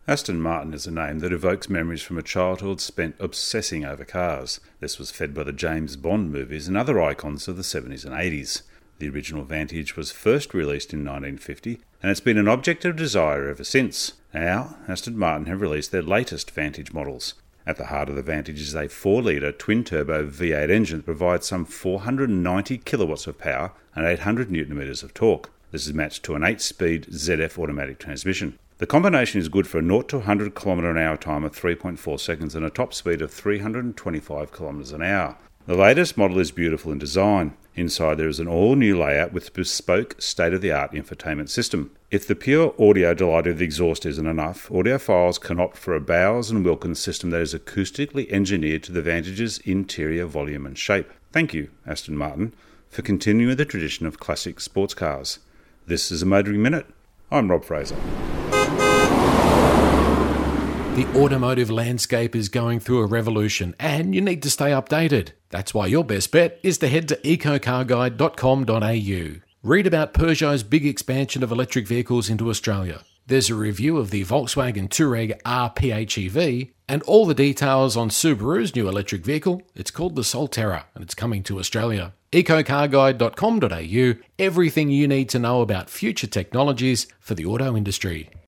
Aston Martin is a name that evokes memories from a childhood spent obsessing over cars. This was fed by the James Bond movies and other icons of the 70s and 80s. The original Vantage was first released in 1950, and it's been an object of desire ever since. Now, Aston Martin have released their latest Vantage models. At the heart of the Vantage is a 4-litre twin-turbo V8 engine that provides some 490 kilowatts of power and 800 newton-metres of torque. This is matched to an 8-speed ZF automatic transmission. The combination is good for a 0 to 100 km/h time of 3.4 seconds and a top speed of 325 km/h. The latest model is beautiful in design. Inside there is an all-new layout with bespoke state-of-the-art infotainment system. If the pure audio delight of the exhaust isn't enough, audiophiles can opt for a Bowers & Wilkins system that is acoustically engineered to the Vantage's interior volume and shape. Thank you, Aston Martin, for continuing the tradition of classic sports cars. This is a Motoring Minute. I'm Rob Fraser. The automotive landscape is going through a revolution and you need to stay updated. That's why your best bet is to head to ecocarguide.com.au. Read about Peugeot's big expansion of electric vehicles into Australia. There's a review of the Volkswagen Touareg R PHEV and all the details on Subaru's new electric vehicle. It's called the Solterra and it's coming to Australia. ecocarguide.com.au. Everything you need to know about future technologies for the auto industry.